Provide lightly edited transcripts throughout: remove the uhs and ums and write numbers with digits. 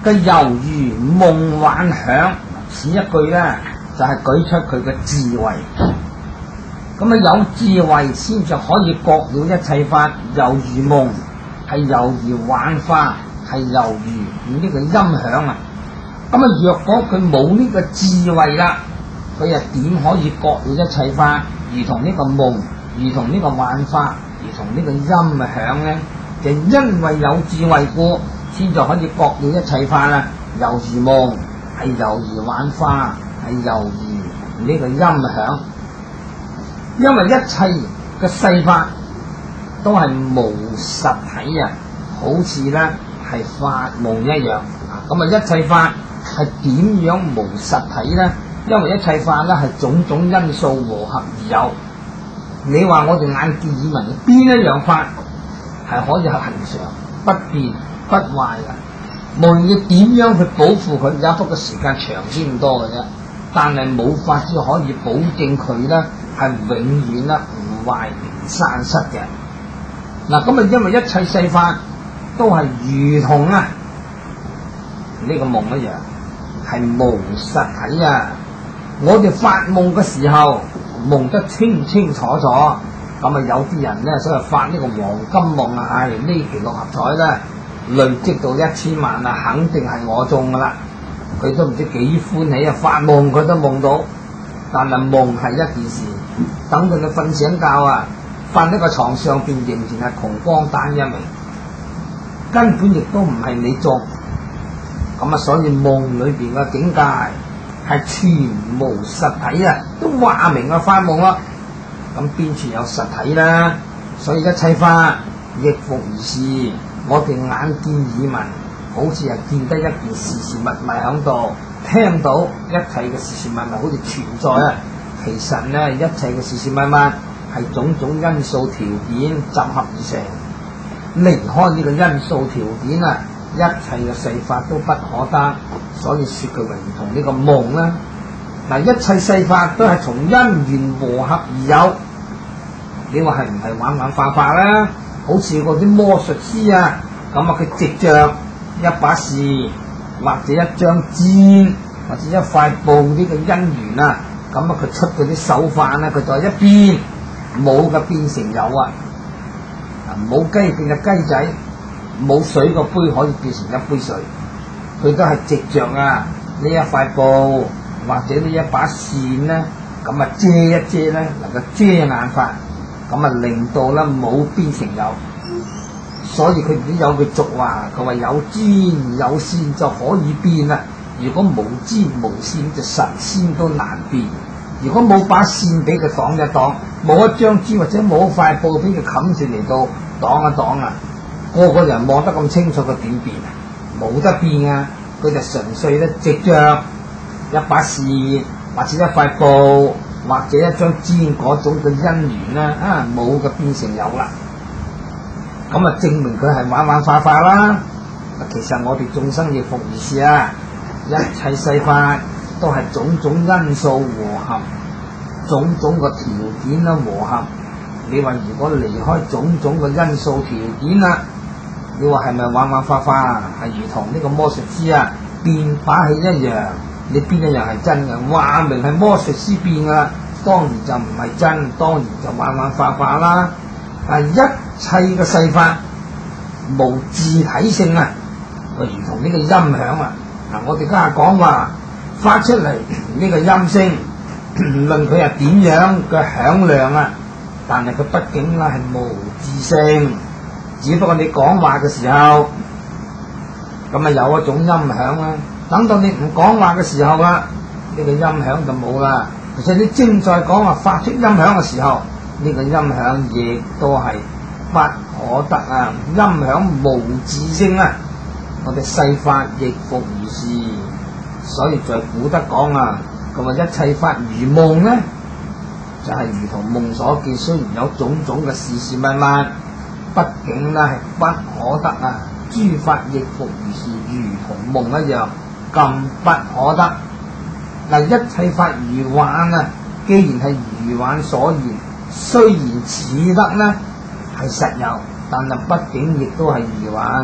嘅猶如夢幻響，此一句咧就係舉出佢嘅智慧。咁有智慧先至可以覺了一切法，猶如夢，係猶如幻化，係猶如呢個音響啊。若果佢冇呢個智慧啦，佢又點可以覺了一切法，如同呢個夢，如同呢個幻化，如同呢個音響呢？就因為有智慧故，先就可以覺了一切法啦，猶如夢，係猶如幻化，係猶如呢個音響。因為一切嘅世法都係無實體啊，好似咧係發夢一樣。一切法係點樣無實體呢？因為一切法咧係種種因素和合而有。你話我哋眼見耳聞邊一樣法係可以係恒常不變不壞嘅？無論你點樣去保護佢，也不過時間長啲咁多嘅啫。但係冇法子可以保證佢咧係永遠啦唔壞唔散失嘅。因為一切世法都係如同呢個夢一樣，係無實體啊！我哋發夢嘅時候夢得清清楚楚，有啲人咧所謂發呢個黃金夢啊，呢期六合彩咧累積到1000萬啊，肯定係我中噶啦！佢都唔知幾歡喜啊！發夢佢都夢到，但係夢係一件事，等到你瞓醒覺啊，瞓喺個床上邊仍然係窮光蛋一枚，根本亦都唔係你中。所以夢裏邊嘅境界係全無實體啊，都話明啊發夢啦。邊處有實體啦？所以一切法亦復如是，我哋眼見耳聞，好似係見得一件事事物物喺度，聽到一切嘅事事物物好似存在啊。其實咧，一切嘅事事物物係種種因素條件集合而成，離開呢個因素條件啊，一切嘅世法都不可得，所以說佢為如同呢個夢啦。一切世法都係從因緣和合而有。你話係唔係玩玩化化咧？好似嗰啲魔術師啊，佢藉着一把扇或者一張氈或者一塊布呢個因緣啊，佢出嗰啲手法咧，佢就係一變冇嘅變成有啊，冇雞變嘅雞仔，冇水個杯可以變成一杯水，佢都係藉着呢一塊布或者呢一把扇咧，遮一遮咧，能夠遮眼法，令到咧冇變成有。所以佢都有句俗話，佢話有氈有扇就可以變啦。如果無氈無扇，就神仙都難變。如果冇把扇俾佢擋一擋，冇一張氈或者冇一塊布俾佢冚住嚟到擋一擋啊，個人望得咁清楚，佢點變啊？冇得變啊！佢就純粹咧藉着一把扇或者一塊布或者一張氈嗰種嘅因緣啦，冇嘅變成有啦。證明佢係玩玩化化啦。其實我哋眾生亦復如是啊，一切世法都係種種因素和合，種種嘅條件啦和合。你話如果離開種種嘅因素條件啦，你話係咪玩玩化化？係如同呢個魔術師啊變把戲一樣，你邊一樣係真嘅？話明係魔術師變噶啦，當然就唔係真，當然就玩玩化化啦。一切嘅世法無自體性啊，如同呢個音響啊。我哋今日講話發出嚟呢個音聲，無論佢係點樣嘅響亮啊，但係佢畢竟係無自性，只不過你講話嘅時候有一種音響啦。等到你唔講話嘅時候啦，呢個音響就冇啦。其實你正在講話發出音響嘅時候，呢個音響亦都係不可得啊！音響無自性啊！我哋世法亦復如是，所以在古德講啊，佢話一切法如夢呢，就係如同夢所見。雖然有種種嘅事事物物，畢竟係不可得啊！諸法亦復如是，如同夢一樣咁不可得。一切法如幻啊！既然係如幻所現，雖然似得呢係實有，但係畢竟亦都係如幻，如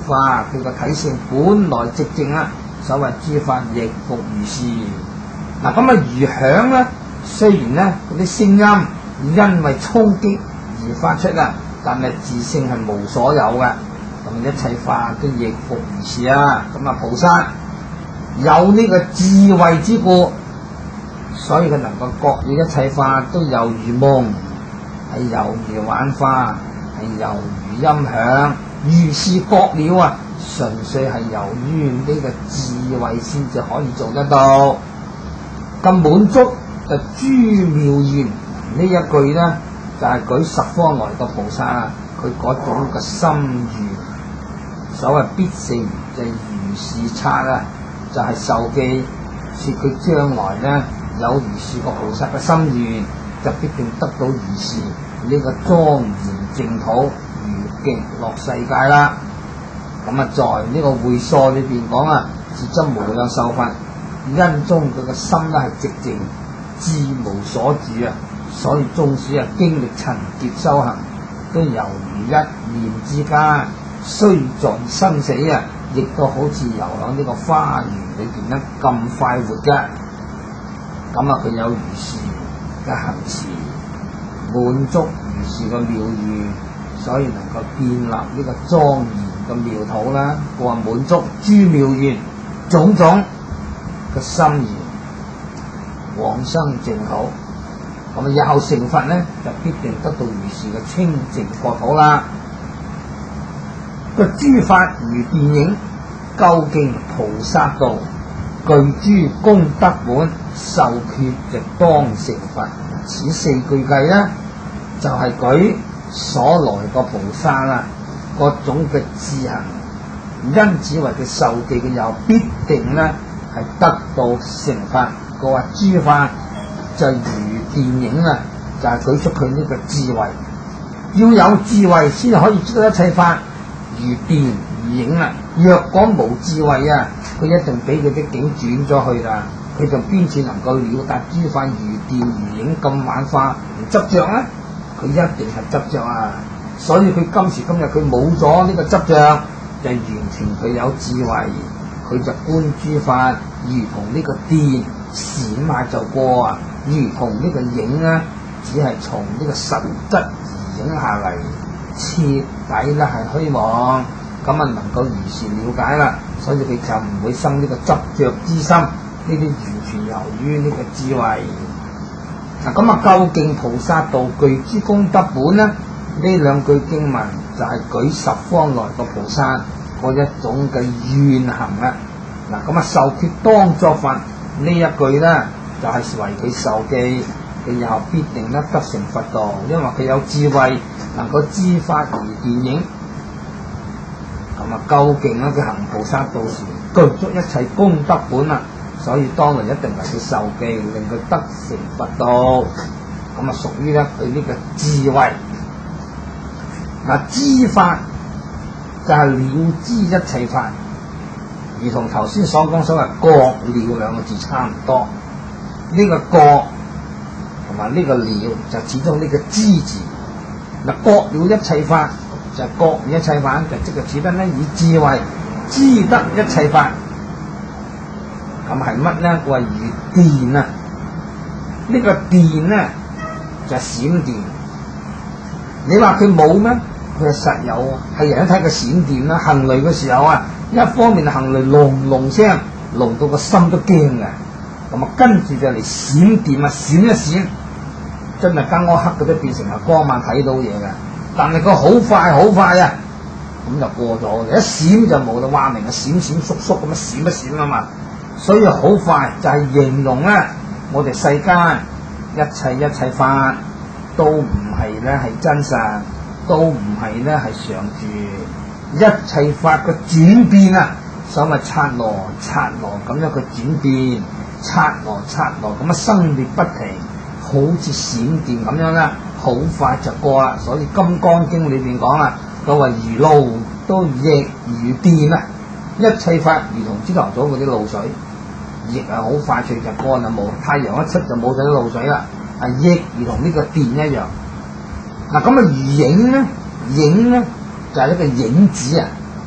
化，佢個體性本來寂靜啊，所謂諸法亦復如是。嗱咁啊，餘響咧，雖然咧嗰啲聲音因為衝擊而發出啊，但係自性係無所有嘅，咁一切法都亦復如是啊。咁啊，菩薩有呢個智慧之故，所以佢能夠覺了一切法都猶如夢，係猶如幻化，係猶如音響，如是覺了啊，純粹係由於呢個智慧先至可以做得到。咁滿足就諸妙願呢一句咧，就係舉十方來個菩薩啊，佢嗰種嘅心願，所謂必成就如是剎啊，就係受記說佢將來咧有如是個菩薩嘅心願，就必定得到如是呢個莊嚴淨土如極樂世界啦。咁啊，在呢個會所裏邊講啊，自真無量壽佛。因中佢個心咧係寂靜，志無所住啊，所以縱使啊經歷塵劫修行，都猶如一念之間，雖在生死啊，亦都好似遊喺呢個花園裏邊咧咁快活嘅。咁啊，佢有如是嘅行持，滿足如是嘅妙願，所以能夠建立呢個莊嚴嘅妙土啦。佢話滿足諸妙願種種嘅心願，往生淨土，咁啊日後成佛咧，就必定得到如是嘅清淨國土啦。個諸法如電影，究竟菩薩道，具諸功德本，受決就當成佛。此四句計咧，就係舉所來個菩薩啊，各種嘅智行，因此為佢受記嘅又必定咧係得到成佛。佢話諸法就如電影啊，就係舉出佢呢個智慧，要有智慧先可以知道一切法如電如影啊。若果冇智慧啊，佢一定俾佢啲境轉咗去啦，佢就邊次能夠了達諸法如電如影咁幻化唔執着咧？佢一定係執着啊！所以佢今時今日佢冇咗呢個執着，就完全佢有智慧，佢就觀諸法如同呢個電閃下就過啊，如同呢個影啊，只係從呢個實質而影下嚟，徹底咧係虛妄，咁啊能夠如是了解啦，所以佢就唔會生呢個執着之心，呢啲完全由於呢個智慧。嗱咁啊，究竟菩薩道具諸功德本呢？呢兩句經文就係舉十方來個菩薩嗰一種嘅願行啦。嗱咁啊，受決當作佛呢一句咧，就係為佢受記，佢以後必定得成佛道，因為佢有智慧，能夠知法如電影。咁啊，究竟咧佢行菩薩道時具足一切功德本啊，所以當然一定為佢受記，令佢得成佛道。咁啊，屬於咧佢呢個智慧。嗱，知法就係了知一切法，如同頭先所講所謂覺了兩個字差唔多。呢個覺同埋呢個了就始終呢個知字。嗱，覺了一切法就係覺了一切法，就即係指得咧以智慧知得一切法。咁係乜咧？佢話如電啊！呢個電咧就係閃電。你話佢冇咩？佢係實有啊！係人一睇個閃電啦，行雷嘅時候啊，一方面行雷隆隆聲，隆到個心都驚嘅。咁啊，跟住就嚟閃電啊，閃一閃，真係間屋黑嘅都變成係光猛睇到嘢嘅。但係佢好快好快啊，咁就過咗，一閃就冇啦。話明係閃閃縮縮咁樣閃一閃啊嘛。所以好快就係形容咧，我哋世間一切法都唔係咧係真實，都唔係咧係常住，一切法嘅轉變啊，所謂剎那剎那咁樣嘅轉變，剎那剎那咁樣生滅不停，好似閃電咁樣啦，好快就過啦。所以《金剛經》裏邊講啦，佢話如露都亦如電啊，一切法如同朝頭早嗰啲露水。亦係好快脆就乾啦，冇太陽一出就冇咗啲露水啦。啊，亦如同呢個電一樣。嗱咁啊，如影咧，影咧就係一個影子啊。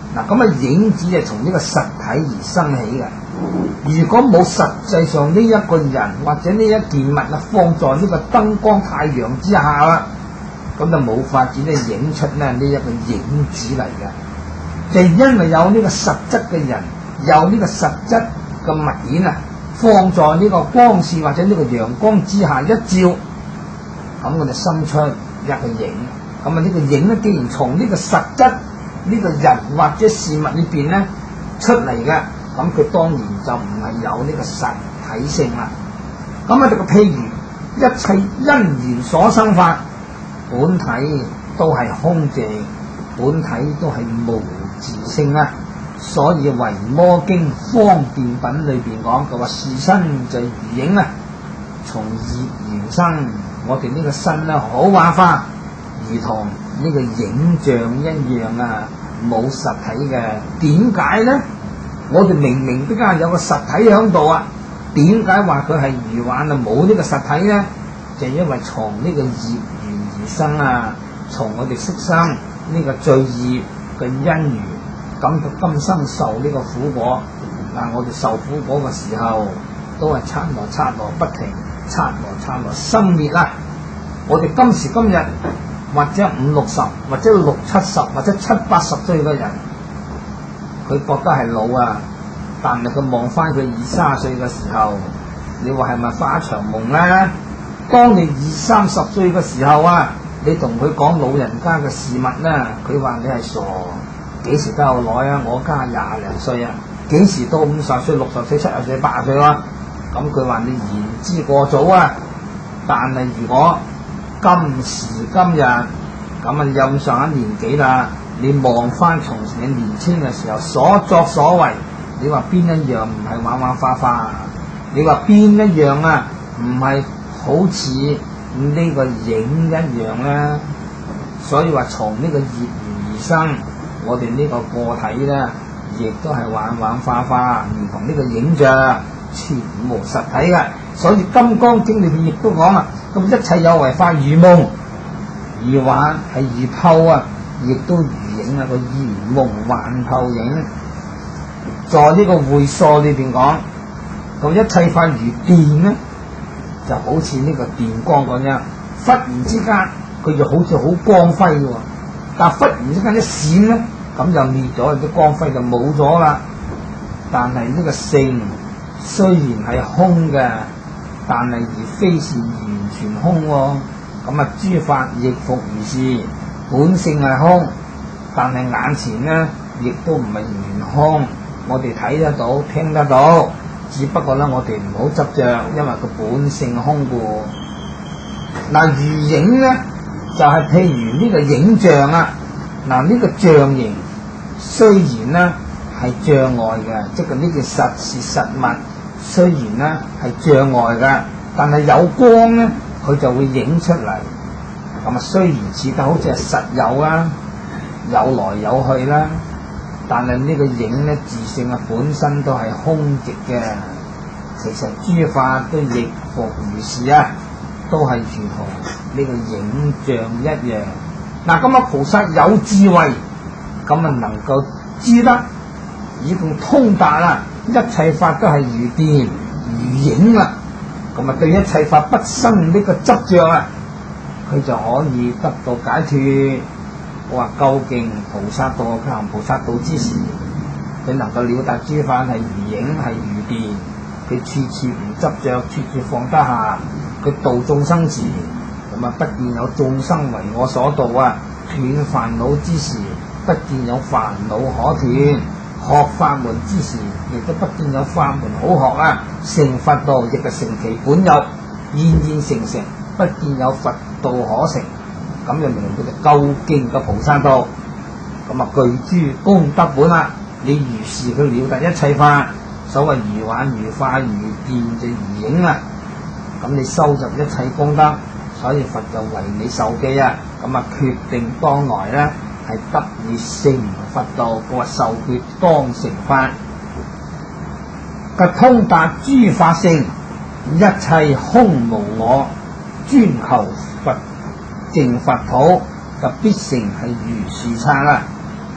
嗱，咁啊影子係從呢個實體而生起嘅。如果冇實際上呢一個人或者呢一件物啊放在呢個燈光太陽之下啦，咁就冇法子咧影出咧呢一個影子嚟嘅。就因為有呢個實質嘅人，有呢個實質嘅物件啊，放在呢個光線或者呢個陽光之下一照，咁我就生出一個影。咁啊呢個影咧，既然從呢個實質呢個人或者事物裏邊咧出嚟嘅，咁佢當然就唔係有呢個實體性啦。咁啊，個譬如一切因緣所生法，本體都係空寂，本體都係無自性啊。所以《維摩經方便品》裏邊講，佢話是身就如影啊，從業緣生。我哋呢個身咧好玩花，如同呢個影像一樣啊，冇實體嘅。點解咧？我哋明明都家有個實體喺度啊，點解話佢係如幻啊？冇呢個實體咧，就因為從呢個業緣而生啊，從我哋識生呢個罪業嘅因緣，咁就今生受呢個苦果。嗱，我哋受苦果嘅時候，都係剎那不停，剎那生滅啦。我哋今時今日或者50、60，或者60、70，或者70、80歲嘅人，佢覺得係老啊，但係佢望翻佢20、30歲嘅時候，你話係咪發一場夢咧？當你20、30歲嘅時候啊，你同佢講老人家嘅事物咧，佢話你係傻，幾時都有耐啊？我家20零歲啊，幾時到50歲、60歲、70歲、80歲啦？咁佢話你言之過早啊！但係如果今時今日咁啊，你有咁上下年紀啦，你望翻從前你年輕嘅時候所作所為，你話邊一樣唔係玩玩花花？你話邊一樣啊唔係好似呢個影一樣咧？所以話從呢個業緣而生，我哋呢個個體咧，亦都係玩玩花花，唔同呢個影像全無實體嘅。所以《金剛經》裏邊亦都講啦，咁一切有為法如夢如幻，係如透啊，亦都如影啊，個如夢幻透影。在呢個會所裏邊講，咁一切法如電咧，就好似呢個電光咁樣，忽然之間佢就好似好光輝嘅，但忽然之間一閃咧，咁就滅咗，啲光輝就冇咗啦。但係呢個性雖然係空嘅，但係而非是完全空喎。咁啊，諸法亦復如是，本性係空，但係眼前咧亦都唔係完全空。我哋睇得到、聽得到，只不過咧我哋唔好執着，因為佢本性空故。嗱，如影咧就係譬如呢個影像啊。嗱，呢個象形雖然咧係障礙嘅，即係呢件實事實物，雖然咧係障礙嘅，但係有光咧，佢就會影出嚟。咁啊，雖然似得好似係實有啊，有來有去啦，但係呢個影咧自性啊本身都係空寂嘅。其實諸法都亦復如是啊，都係如同呢個影像一樣。嗱，咁啊菩薩有智慧，咁啊能夠知得已經通達啦，一切法都係如電如影啦，咁啊對一切法不生呢個執着啊，佢就可以得到解脫。我話究竟菩薩道佢行菩薩道之時，佢能夠了達諸法係如影係如電，佢處處唔執着，處處放得下，佢度眾生時，咁啊不見有眾生為我所度啊，斷煩惱之時，不見有煩惱可斷，學法門之時，亦都不見有法門好學啊，成佛道亦係成其本有，現成成，不見有佛道可成。咁就明佢哋究竟嘅菩薩道，咁啊具諸功德本啦。你如是去了達一切法，所謂如幻如化如電就如影啦。咁你收集一切功德，所以佛就為你受記啊。咁啊決定當來咧係得以成佛道，佢話受決當成法，及通達諸法性，一切空無我，專求佛淨佛土，就必成係如是剎啦。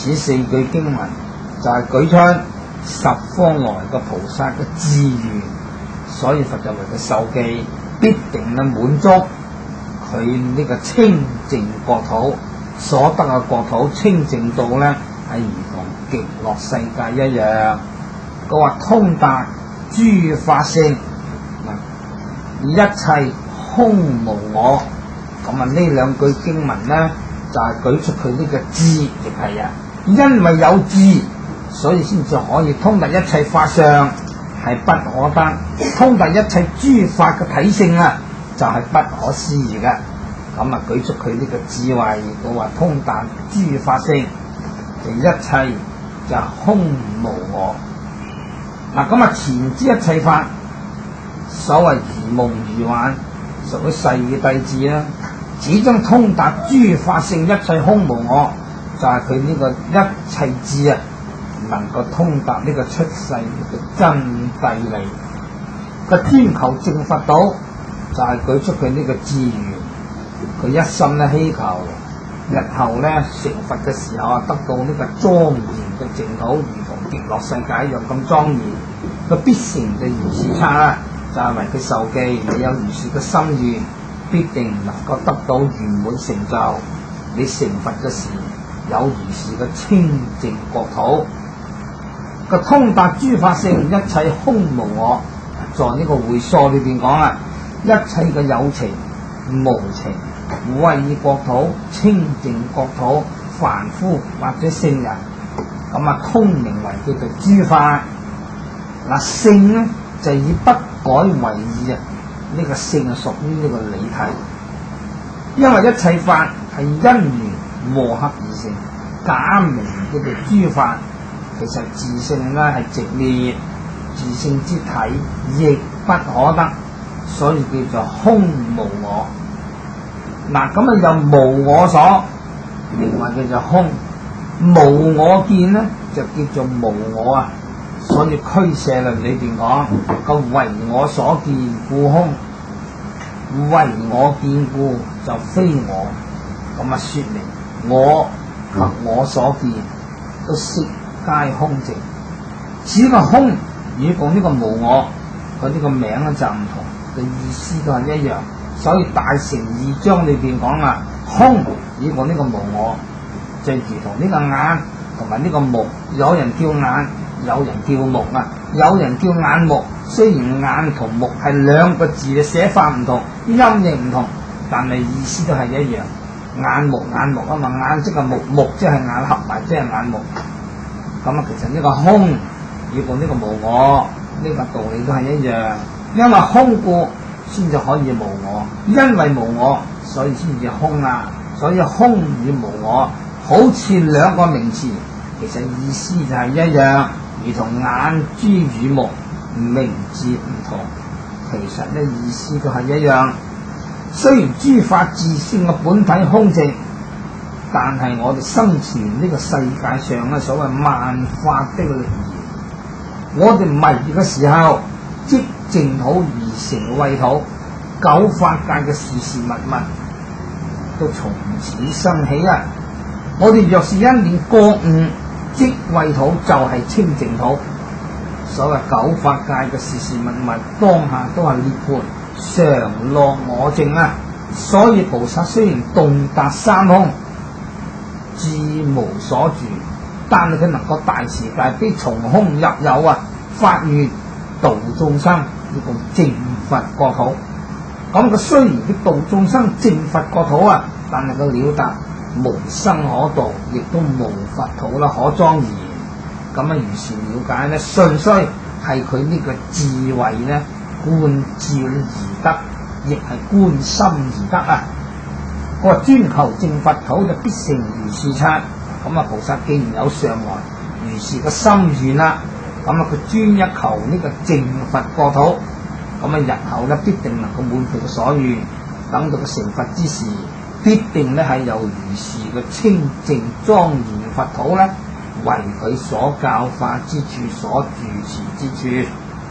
此四句經文就係舉出十方來嘅菩薩嘅志願，所以佛就為佢授記，必定咧滿足佢呢個清淨國土所得嘅國土清淨度咧，係如同極樂世界一樣。佢話通達諸法性，一切空無我。咁啊，呢兩句經文咧，就係舉出佢呢個智，亦係因為有智，所以先至可以通達一切法相，係不可得；通達一切諸法嘅體性就係不可思議嘅。咁啊，舉出佢呢個智慧，佢話通達諸法性，就一切就空無我。咁啊，前之一切法，所謂如夢如幻，屬於世嘅弟子啦。始終通達諸法性，一切空無我，就係佢呢個一切智能夠通達呢個出世嘅真諦理。個專求證佛道，就係舉出佢呢個志願，佢一心咧希求日後咧成佛嘅時候得到呢個莊嚴嘅淨土，如同極樂世界一樣咁莊嚴。佢必成嘅如是差就係為佢授記，你有如是嘅心願，必定能夠得到圓滿成就。你成佛嘅時有如是嘅清淨國土。個通達諸法性，一切空無我，在呢個會疏裏邊講一切嘅有情無情，為國土清淨國土，凡夫或者聖人，通名為叫做諸法。性咧就以不改為義呢個性係屬於呢個理體，因為一切法係因緣和合而成，假名叫做諸法，其實自性咧係直滅，自性之體亦不可得，所以叫做空無我。又無我所，另外叫做空。無我見咧就叫做無我所以俱舍論裏邊講個為我所見故空，為我見故就非我。說明我及我所見都悉皆空淨。此個空與講呢個無我，佢呢個名咧就唔同，嘅意思都係一樣。所以大乘二章裏邊講空與講呢個無我，就如同呢個眼同埋呢個目，有人叫眼，有人叫目有人叫眼目。雖然眼同目係兩個字嘅寫法唔同，音譯唔同，但係意思都係一樣。眼目眼即係目，目即係眼，合埋即係眼目。其實呢個空與講呢個無我，呢個道理都係一樣。因為空故先至可以無我，因為無我所以先至空所以空與無我好似兩個名詞，其實意思就係一樣，如同眼珠與目名字唔同，其實咧意思都係一樣。雖然諸法自性嘅本體空淨，但係我哋生存呢個世界上所謂萬法的靈言，我哋迷嘅時候，即淨土而成穢土，九法界嘅事事物物都從此生起我哋若是一念覺悟，即穢土就係清淨土。所謂九法界嘅事事物物當下都係涅槃常樂我淨所以菩薩雖然洞達三空，自無所住，但係佢能夠大慈大悲，從空入有發願度眾生，呢個淨佛國土。佢雖然佢度眾生淨佛國土但係佢了達無生可度，亦都無佛土可莊嚴。如是了解咧，純粹係佢呢個智慧咧觀照而得，亦係觀心而得個專求淨佛土就必成如是差。菩薩既然有上來如是個心願佢專一求呢個淨佛國土，日後咧必定能夠滿佢嘅所願。等到佢成佛之時，必定咧係由如是嘅清淨莊嚴佛土咧為佢所教化之處，所住持之處。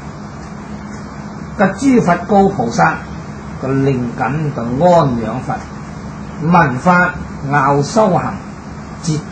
個諸佛告菩薩，個令緊個安養佛，聞法樂修行，節得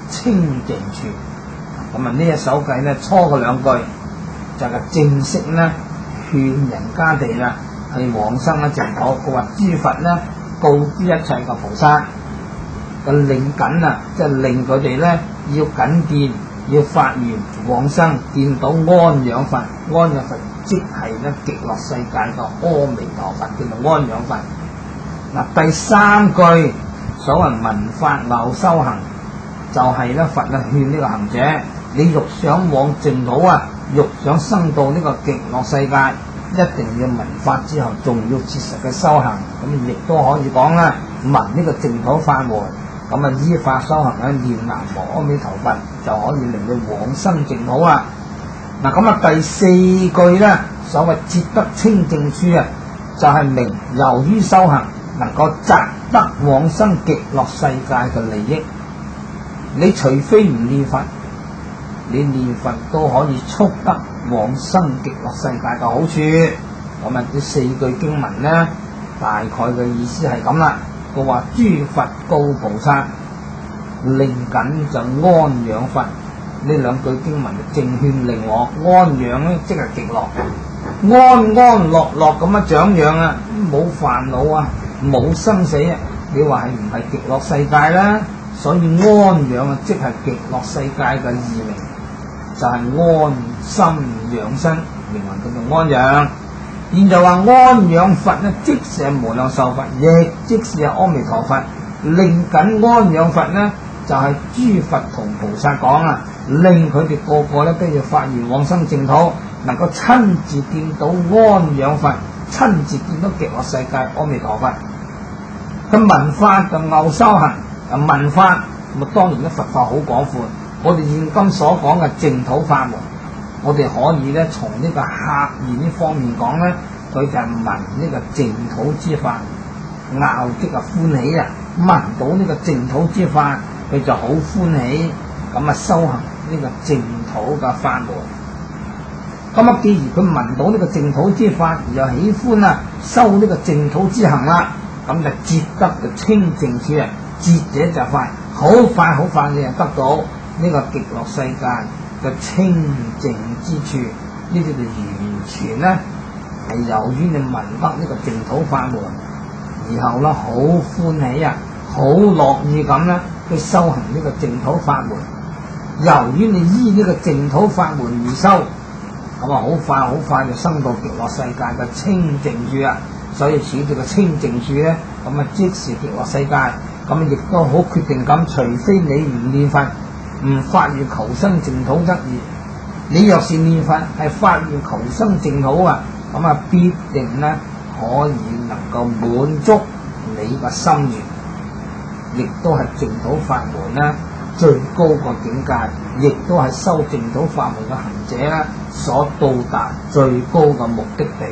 清淨處。咁啊呢一首偈咧，初嘅兩句就係正式咧勸人家哋啦，係往生咧淨土。佢話諸佛咧告知一切嘅菩薩嘅令緊啊，即係令佢哋咧要緊見，要發願往生，見到安養佛。安養佛即係咧極樂世界嘅阿彌陀佛，叫做安養佛。嗱，第三句所謂聞法樂修行，就係咧佛啊勸呢個行者，你欲想往淨土啊，欲想生到呢個極樂世界，一定要聞法之後，仲要切實嘅修行。咁亦都可以講啦，聞呢個淨土法門，咁啊依法修行咧，念南無阿彌陀佛，就可以令佢往生淨土啊。嗱，咁啊第四句咧，所謂捷得清淨處啊，就係明由於修行能夠擇得往生極樂世界嘅利益。你除非唔念佛，你念佛都可以速得往生極樂世界嘅好處。咁啊呢四句經文咧，大概嘅意思係咁啦。佢話諸佛告菩薩，令緊就安養佛。呢兩句經文正勸令我安養咧，即係極樂，安安樂樂咁樣長養啊，冇煩惱啊，冇生死啊。你話係唔係極樂世界啦？所以安養啊，即係極樂世界嘅義名，就係安心養生，名為叫做安養。現在話安養佛咧，即是無量壽佛，亦即是阿彌陀佛。令緊安養佛咧，就係諸佛同菩薩講啊，令佢哋個個咧都要發願往生淨土，能夠親自見到安養佛，親自見到極樂世界阿彌陀佛。咁聞法就樂修行，聞法咁啊，當然咧佛法好廣闊。我哋現今所講嘅淨土法門，我哋可以咧從呢個客觀呢方面講咧，佢就係聞呢個淨土之法，樂即係歡喜啊！聞到呢個淨土之法，佢就好歡喜，咁啊修行呢個淨土嘅法門。咁啊，既然佢聞到呢個淨土之法，而又喜歡啊修呢個淨土之行啦，咁就捷得就清淨處啊！捷者就快，好快好快你就得到呢個極樂世界嘅清淨之處。呢啲就完全咧係由於你聞得呢個淨土法門，然後咧好歡喜啊，好樂意咁咧去修行呢個淨土法門。由於你依呢個淨土法門而修，咁啊好快就生到極樂世界嘅清淨處啊！所以此叫嘅清淨處咧，咁啊即是極樂世界。咁亦都好決定咁，除非你唔念佛，唔發願求生淨土則已。你若是念佛，係發願求生淨土啊，咁啊必定咧可以能夠滿足你個心願，亦都係淨土法門咧最高個境界，亦都係修淨土法門嘅行者咧所到達最高嘅目的地。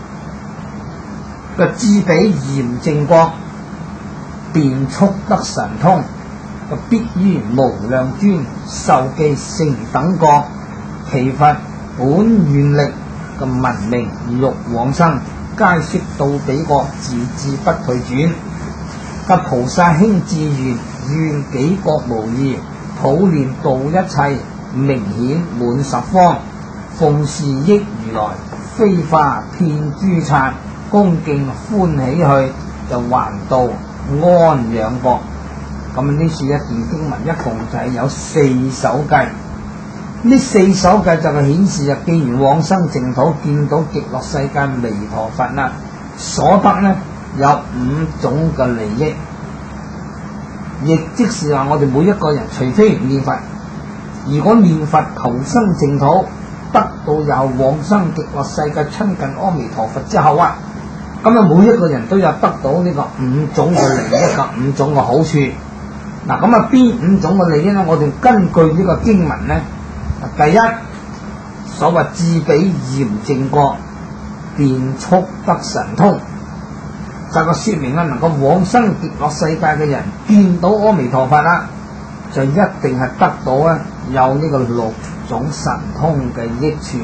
個至彼嚴淨國，便速得神通，個必於無量尊，受記成等國。其佛本願力個聞名欲往生，皆悉到彼國，自致不退轉。及菩薩興志願，願彼國無異，普念度一切，明顯滿十方。奉事益如來，飛化遍諸剎，恭敬歡喜去，就還到安養國。咁呢次一段經文一共就係有4首偈。呢4首偈就係顯示啊，既然往生淨土見到極樂世界彌陀佛啦，所得呢有5種嘅利益，亦即是話我哋每一個人，除非唔念佛，如果念佛求生淨土，得到有往生極樂世界親近阿彌陀佛之後啊，咁啊每一個人都有得到呢個5種嘅利益及5種嘅好處。嗱，咁啊邊5種嘅利益呢？我哋根據呢個經文呢，第一，所謂至彼嚴淨國，便速得神通，就係說明啦，能夠往生極樂世界嘅人見到阿彌陀佛啦，就一定係得到啊有呢個6種神通嘅益處。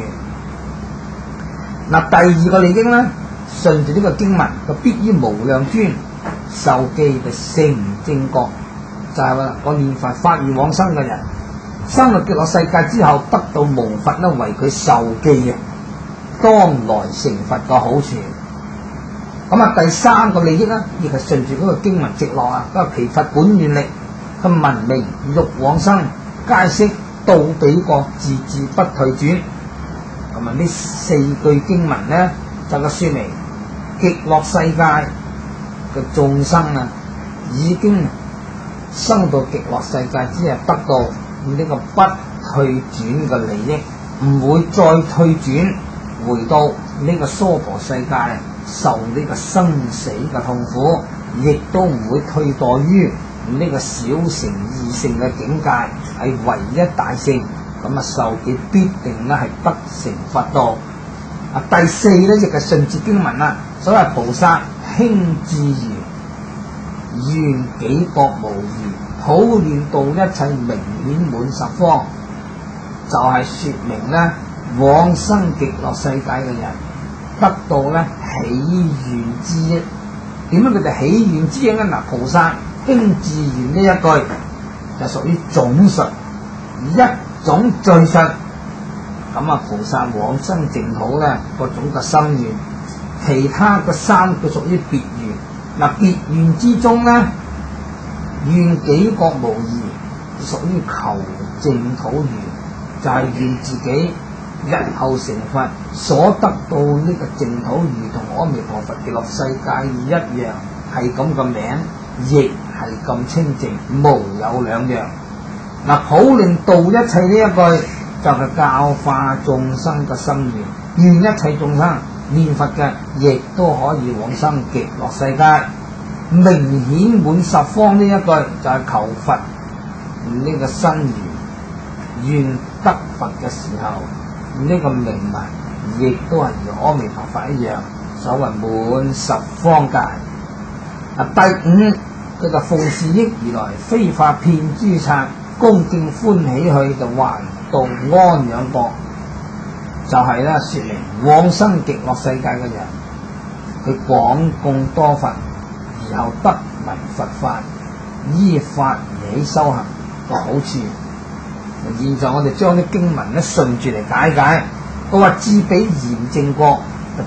嗱，第二個利益咧，順住呢個經文，就必於無量尊，受記嘅成正覺， 就係話個念佛發願往生嘅人，生入極樂世界之後得到無佛咧為佢受記嘅當來成佛嘅好處。咁啊，第三個利益咧，亦係順住嗰個經文直落啊，嗰個其佛本願力嘅文明欲往生，皆悉到彼國自自不退轉。咁啊，呢四句經文咧就係說明極樂世界嘅眾生啊，已經生到極樂世界之後得到呢個不退轉嘅利益，唔會再退轉回到呢個娑婆世界受呢個生死嘅痛苦，亦都唔會退墮於呢個小乘二乘嘅境界，係唯一大乘。咁啊，受記必定咧係得成佛道。啊，第四咧亦係順治經文啦，所謂菩薩興智如願己國無疑，普願度一切明顯滿十方，就係說明咧往生極樂世界嘅人得到咧喜願之益。點樣佢哋喜願之益咧？嗱，菩薩興智願呢一句就屬於總述，一種敘述。咁啊，菩薩往生淨土咧個種嘅心願，其他嘅三個屬於別願。嗱，別願之中咧，願己國無疑屬於求淨土願，就係願自己日後成佛所得到呢個淨土，如同阿彌陀佛極樂世界一樣，係咁嘅名，亦係咁清淨，無有兩樣。嗱，普令度一切呢一句就係教化眾生嘅心願，願一切眾生念佛嘅亦都可以往生極樂世界。明顯滿十方呢一句就係求佛呢個身願，願得佛嘅時候呢個名文亦都係如阿彌陀佛一樣，所謂滿十方界。第五，佢就奉事益而來，非法遍諸剎，恭敬歡喜去就還到安養國。就係咧說明往生極樂世界嘅人，佢廣供多佛，然後得聞佛法，依法而起修行個好處。現在我哋將啲經文咧順住嚟解。佢話至彼嚴正國就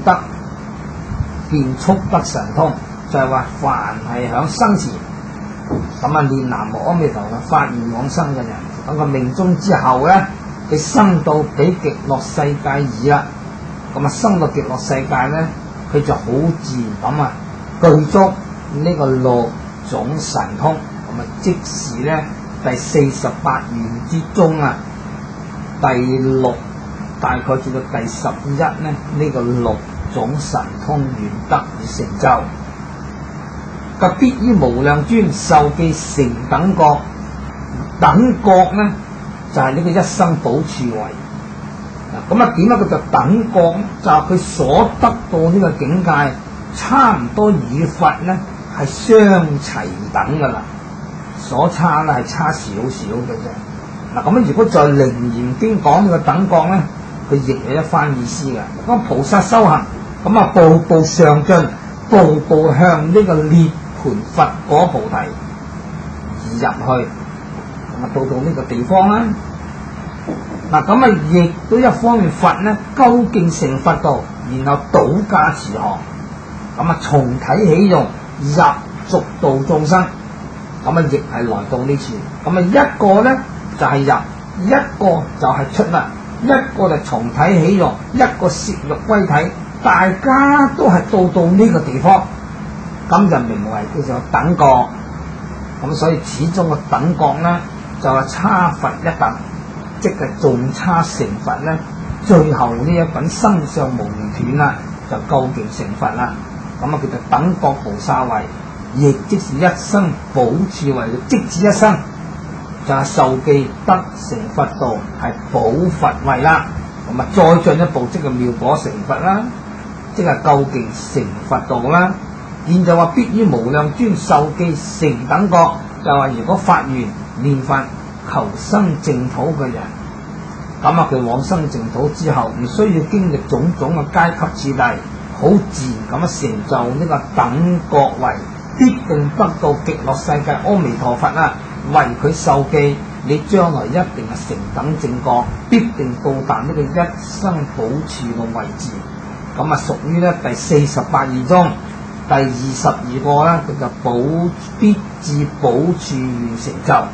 便速得神通，就係話凡係響生前咁啊念南無阿彌陀佛發願往生嘅人，等佢命終之後咧，佢生到彼極樂世界已啦，咁啊生到極樂世界咧，佢就好自然咁啊具足呢個六種神通，咁啊即是咧第48願之中啊第六，大概至到第11咧呢個六種神通願得以成就。及必於無量尊受記成等覺，等覺咧就係呢個一生補處位。咁啊點解佢就等覺？就係佢所得到呢個境界，差唔多與佛咧係相齊等噶啦，所差咧係差少少嘅啫。嗱，咁如果在《楞嚴經》講呢個等覺咧，佢亦有一番意思嘅。咁菩薩修行，咁啊步步上進，步步向呢個涅槃佛果菩提而入去，咁啊到呢個地方啦。嗱，咁啊亦都一方面佛咧究竟成佛道，然後倒駕慈航，咁啊重體起用入續度眾生，咁啊亦係來到呢處。咁啊一個咧就係入，一個就係出啦，一個就重體起用，一個攝入歸體，大家都係到呢個地方，咁就名為叫做等覺。咁所以始終個等覺咧就係差佛一等，即係仲差成佛咧，最後呢一品生相無斷啦，就究竟成佛啦。咁啊叫做等覺菩薩位，亦即是一生補處位，即止一生就係受記得成佛道，係補佛位啦。咁啊再進一步即係妙果成佛啦，即係究竟成佛道啦。現在話必於無量尊受記成等覺，就話如果發願念佛求生淨土嘅人，咁啊佢往生淨土之後，唔需要經歷種種嘅階級次第，好自然咁樣成就呢個等覺位， 必定得到極樂世界阿彌陀佛啊，為佢受記，你將來一定係成等正覺，必定到達呢個一生補處嘅位置。咁啊，屬於咧第48義中第22個咧，佢就必至補處願成就。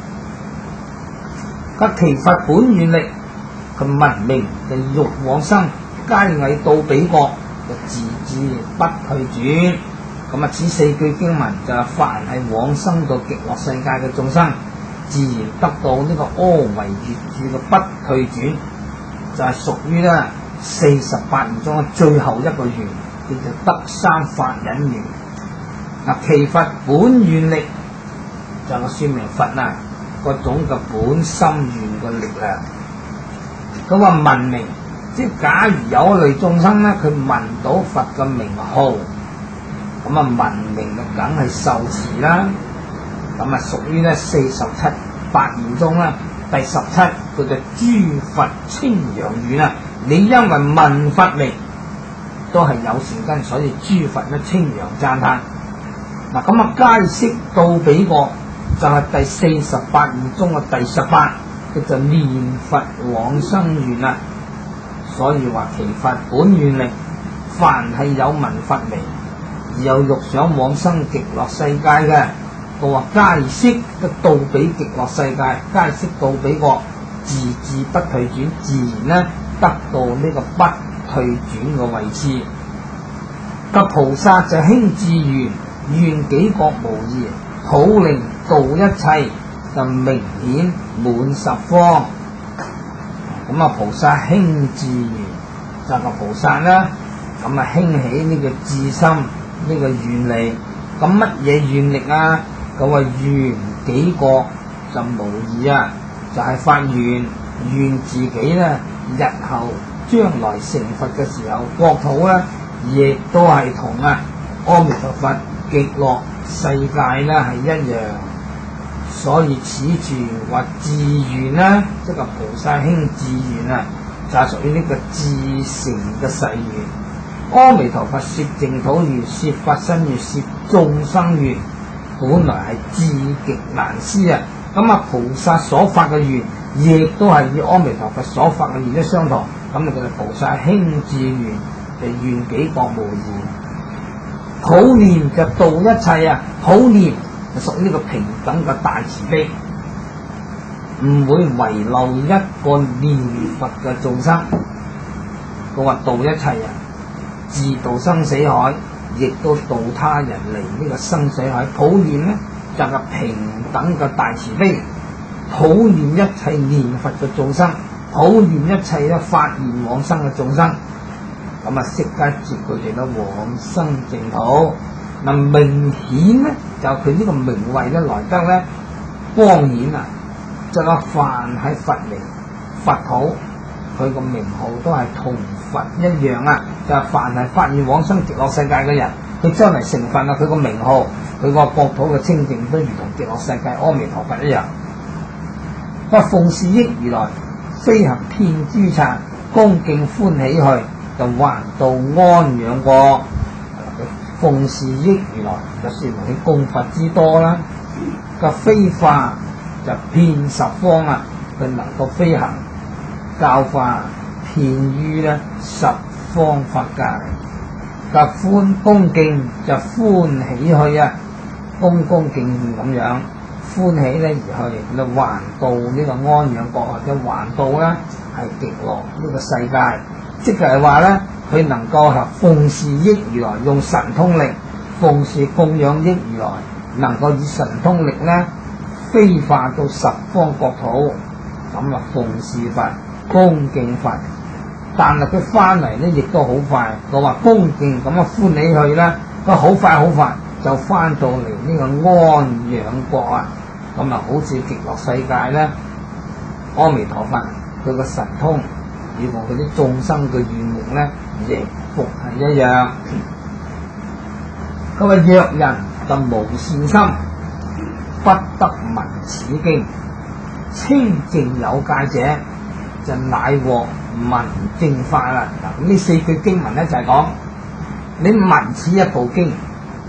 其佛本願力，佢聞名就欲往生，皆藝到彼國，就自至不退轉。咁啊，此4句經文就係凡係往生到極樂世界嘅眾生，自然得到呢個阿惟越致嘅不退轉，就係屬於咧48義中嘅最後一個願，叫做得三法忍願。其佛本願力就係說明佛啊嗰種嘅本心願嘅力量。佢話聞名，即係假如有一類眾生咧，佢聞到佛嘅名號，咁啊聞名就梗係受持啦。咁啊屬於咧47義中啦，第17佢就諸佛稱揚願啊。你因為聞佛名都係有善根，所以諸佛咧稱揚讚歎。嗱咁啊，皆悉到彼國就係第48義中嘅第18，佢就念佛往生願啊。所以話其佛本願力，凡係有聞佛名而又欲想往生極樂世界嘅，佢話皆悉得到彼極樂世界，皆悉到彼國，自至不退轉，自然咧得到呢個不退轉嘅位置。個菩薩就興志願，願己國無異，普令度一切，就明顯滿十方。咁啊，菩薩興志願就係個菩薩啦。咁啊，興起呢個志心，呢個願力。咁乜嘢願力啊？佢話願己國就無異啊，就係發願自己咧日後將來成佛嘅時候，國土咧亦都係同阿彌陀佛極樂世界咧係一樣。所以此處話志願啦，即係菩薩興志願啊，就係屬於呢個至誠嘅誓願。阿彌陀佛攝淨土願、攝法身願、攝眾生願，本來係至極難思啊！咁啊，菩薩所發嘅願，亦都係與阿彌陀佛所發嘅願一相同。咁你叫做菩薩興志願，就願己國無異。普念就度一切啊！普念就屬於呢個平等嘅大慈悲，唔會遺漏一個念佛嘅眾生。佢話度一切啊，自度生死海，亦都度他人離呢個生死海。普念呢，就係平等嘅大慈悲，普念一切念佛嘅眾生，普念一切咧發願往生嘅眾生。咁啊，悉皆接佢哋咧往生淨土。嗱，明顯咧就佢呢個名位咧來得咧光顯啊！就話凡係佛名佛土，佢個名號都係同佛一樣啊！就係凡係發願往生極樂世界嘅人，佢將嚟成佛啊！佢個名號，佢個國土嘅清淨都如同極樂世界阿彌陀佛一樣。佢話奉事益如來，飛行遍諸剎，恭敬歡喜去，就還到安養國。奉事益如來就說明佢供佛之多啦。個飛化就遍十方啊，佢能夠飛行教化遍於咧十方法界。個歡恭敬就歡喜去啊，恭敬咁樣歡喜咧而去，就還到呢個安養國或者還到咧係極樂呢個世界，即係話咧。佢能夠係奉事益如來，用神通力奉事供養益如來，能夠以神通力咧飛化到十方國土，咁啊奉事佛、恭敬佛，但係佢翻嚟咧亦都好快。我話恭敬咁啊歡喜去啦，佢好快就翻到嚟呢個安養國啊！咁啊好似極樂世界咧，阿彌陀佛佢個神通與我哋啲眾生嘅願力咧，亦復係一樣。佢話若人就無善心，不得聞此經，清淨有戒者，就乃獲聞正法啦。嗱，呢4句經文咧就係講你聞此一部經，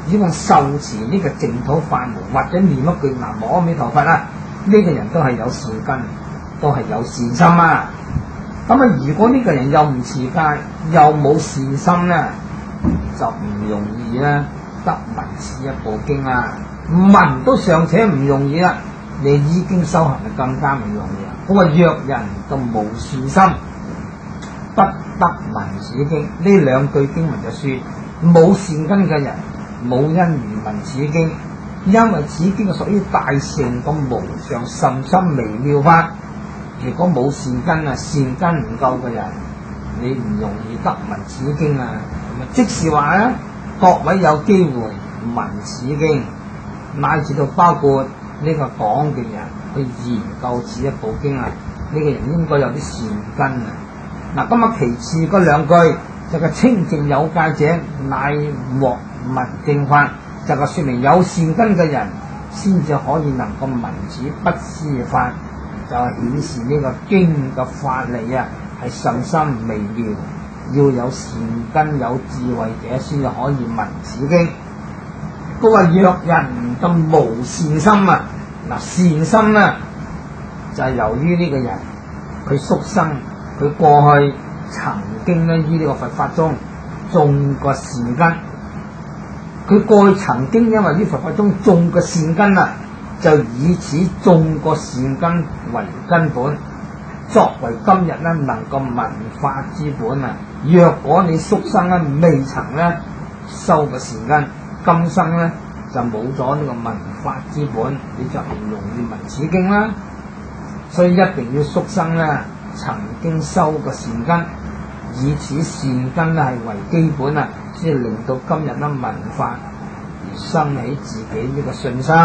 只要受持呢個淨土法門，或者念一句南無阿彌陀佛啦，呢個人都係有善根，都係有善心啊。咁啊，如果呢個人又唔持戒，又冇善心咧，就唔容易啦，得聞此一部經啊。聞都尚且唔容易啦，你已經修行就更加唔容易啦。佢話若人就無善心，不得聞此經。呢兩句經文就說冇善根嘅人冇因緣聞此經，因為此經係屬於大乘咁無上甚深微妙法。如果冇善根啊，善根唔夠嘅人，你唔容易得聞此經啊。即是話咧，各位有機會聞此經，乃至到包括呢個講嘅人去研究此一部經啊，呢個人應該有啲善根啊。嗱，咁啊，其次嗰兩句就係清淨有戒者乃獲聞正法，就係說明有善根嘅人先至可以能夠聞此不思法，就係顯示呢個經嘅法理啊係甚深微妙，要有善根有智慧者先至可以聞此經。都話若人咁無善心啊，嗱，善心啊就係由於呢個人佢宿生，佢過去曾經咧於呢個佛法中種過善根，佢過去曾經因為於佛法中種過善根啊，就以此種過善根為根本，作為今日咧能夠聞法之本啊。若果你宿生咧未曾咧修過善根，今生咧就冇咗呢個聞法之本，你就唔容易聞此經啦。所以一定要宿生咧曾經修過善根，以此善根咧係為基本啊，先令到今日咧聞法而生起自己呢個信心。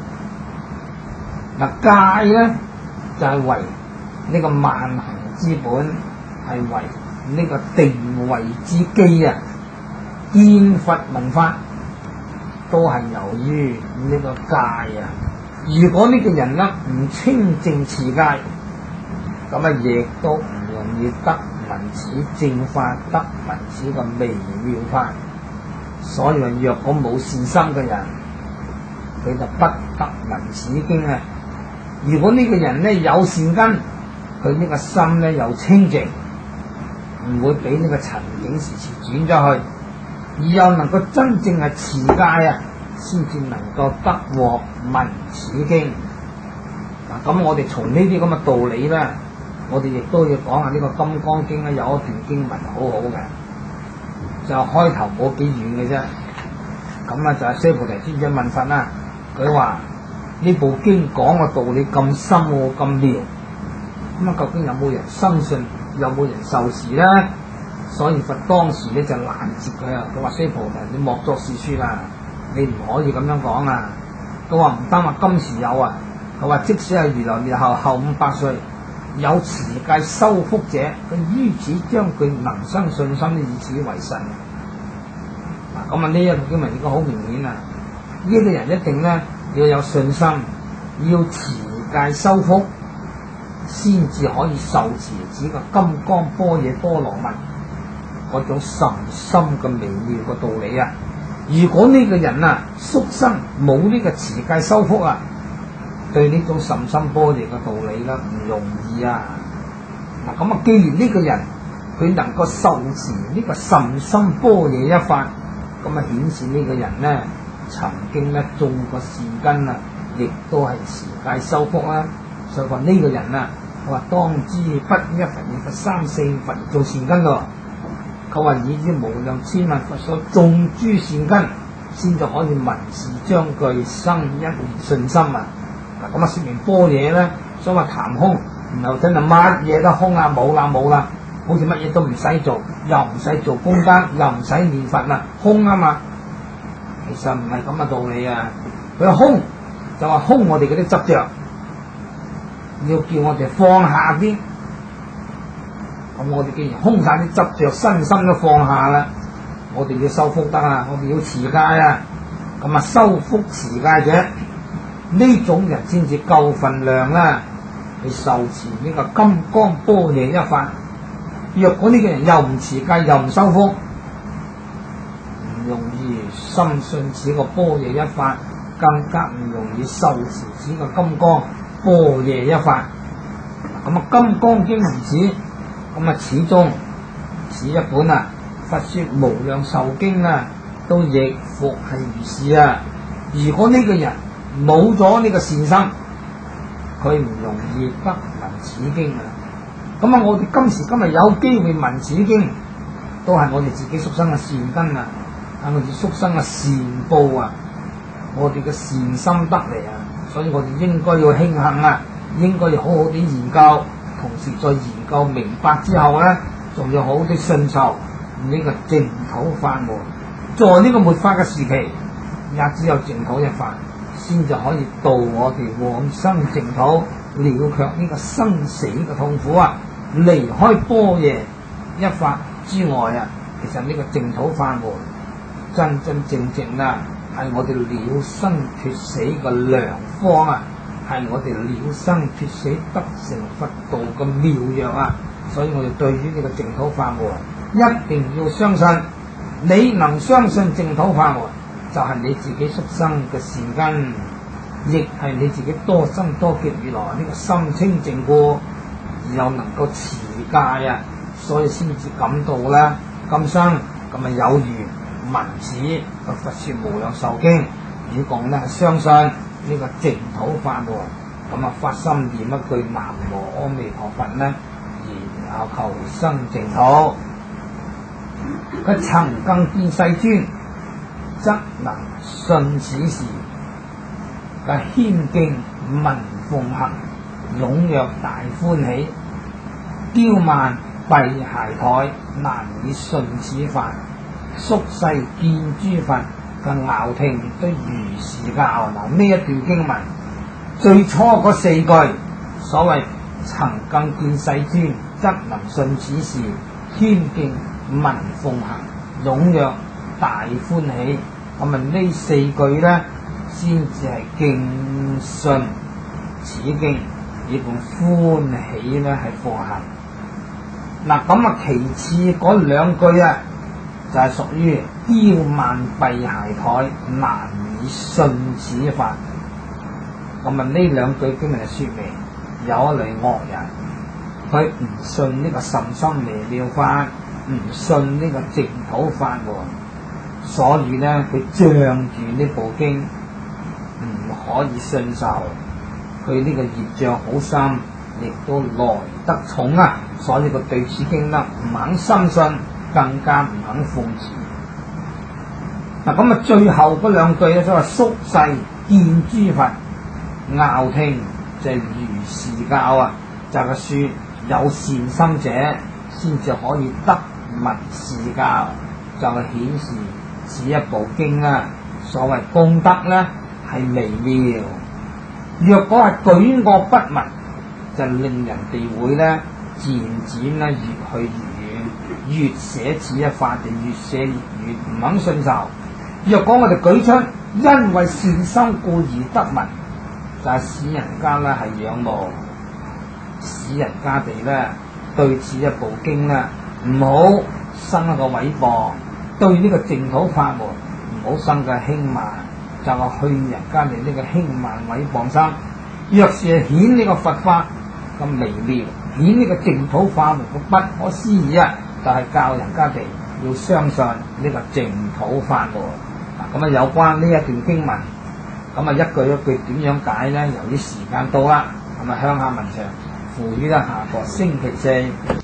嗱，戒咧就係為呢個萬行之本，係為呢個定慧之基啊。見佛聞法都係由於呢個戒啊。如果呢個人咧唔清淨持戒，咁啊亦都唔容易得聞此正法，得聞此個微妙法。所以話若果冇善心嘅人，佢就不得聞此經啊。如果呢個人咧有善根，佢呢個心咧又清淨，唔會俾呢個塵境時時轉咗去，而又能夠真正係持戒啊，先至能夠得獲聞此經。嗱，咁我哋從呢啲咁嘅道理咧，我哋亦都要講下呢個《金剛經》咧，有一段經文好好嘅，就開頭冇幾遠嘅啫。咁啊就係須菩提尊者問佛啦，佢話呢部經講嘅道理咁深喎，咁妙，咁啊究竟有冇人深信，有冇人受持咧？所以佛當時咧就攔截佢啊，佢話須菩提，你莫作是說啦，你唔可以咁樣講啊。佢話唔單話今時有啊，佢話即使係如來滅後500歲有持戒修福者，佢於此將佢能生信心，以此為神。嗱，咁啊呢一個經文應該好明顯啊，呢個人一定咧要有信心，要持戒修福，先至可以受持此個金剛般若波羅蜜嗰種甚深嘅微妙嘅道理啊！如果呢個人啊宿生冇呢個持戒修福啊，對呢種甚深般若嘅道理啦唔容易啊！嗱，咁啊，既然呢個人佢能夠受持呢個甚深般若一法，咁啊顯示呢個人咧曾經咧種過善根啊，亦都係持戒修福啦。所以話呢個人啊，佢話當知不一佛二佛三四佛做善根咯。佢話以於無量千萬佛所種諸善根，先就可以聞是章句生一念信心啊！嗱，咁啊說明般若咧，所以話談空，然後真係乜嘢都空啊，冇啦，好似乜嘢都唔使做，又唔使做功德，又唔使念佛啦，空啊嘛。其實唔係咁嘅道理啊！佢話空就話空我哋嗰啲執着，要叫我哋放下啲。咁我哋既然空晒啲執着，身心都放下啦，我哋要修福德啊，我哋要持戒啊。咁啊，修福持戒者呢種人先至夠份量啦，去受持呢個金剛般若一法。若果呢個人又唔持戒又唔修福，唔容易深信此個般若一法，更加唔容易受持此個金剛般若一法。咁啊，《金剛經》如此，咁啊，始終此一本啊，佛說無量壽經啊，都亦復係如是啊。如果呢個人冇咗呢個善心，佢唔容易得聞此經啊。咁啊，我哋今時今日有機會聞此經，都係我哋自己畜生嘅善根啊，係我哋畜生嘅善報啊，我哋嘅善心得嚟啊，所以我哋應該要慶幸啊，應該要好好地研究，同時在研究明白之後咧，仲要好好地信受呢個淨土法門。在呢個末法嘅時期，也只有淨土一法，先至可以度我哋往生淨土，了卻呢個生死嘅痛苦啊！離開般若一法之外啊，其實呢個淨土法門真真正正啊，係我哋了生脱死嘅良方啊，係我哋了生脱死得成佛道嘅妙藥啊！所以我哋對於呢個淨土法門一定要相信。你能相信淨土法門，就係你自己畜生嘅善根，亦係你自己多生多劫以來呢個心清淨故，而又能夠持戒啊，所以先至感到啦，今生咁啊有緣聞此個佛說無量壽經，以講咧相信呢個淨土法門，咁啊發心念一句南無阿彌陀佛咧，然後求生淨土。佢曾更見世尊，則能信此事。佢謙敬聞奉行，踴躍大歡喜，驕慢閉懈怠，難以信此法。宿世見諸佛，佢樂聽都如是教。嗱，呢一段經文最初嗰四句，所謂曾更見世尊，則能信此事，謙敬聞奉行，踴躍大歡喜，咁啊呢四句咧，先至係敬信此經，以共歡喜咧係奉行。嗱，咁啊其次嗰兩句啊，就係屬於驕慢閉懈怠，難以信此法。咁啊呢兩句經文就說明有一類惡人，佢唔信呢個甚深微妙法，唔信呢個淨土法門，所以咧佢仗住呢部經唔可以信受，佢呢個業障好深，亦都來得重啊，所以佢對此經咧唔肯深信，更加唔肯奉持。嗱，咁啊最後嗰兩句咧，所謂宿世見諸佛，樂聽就係如是教啊，就係說有善心者先至可以得聞是教，就係顯示此一部經啊，所謂功德咧係微妙。若果係舉惡不聞，就令人哋會咧漸漸咧越去越遠，越捨此一法就越捨越唔肯信受。若果我哋舉出因為善心故而得聞，就係使人家咧係仰慕，使人家哋咧對此一部經咧唔好生一個毀謗，對呢個淨土法門唔好生嘅輕慢，就係去人家哋呢個輕慢毀謗心。若是係顯呢個佛法咁微妙，顯呢個淨土法門嘅不可思議啊，就係教人家哋要相信呢個淨土法門。嗱，咁啊有關呢一段經文，咁啊一句一句點樣解咧？由於時間到啦，咁啊鄉下文長，付於咧下個星期四。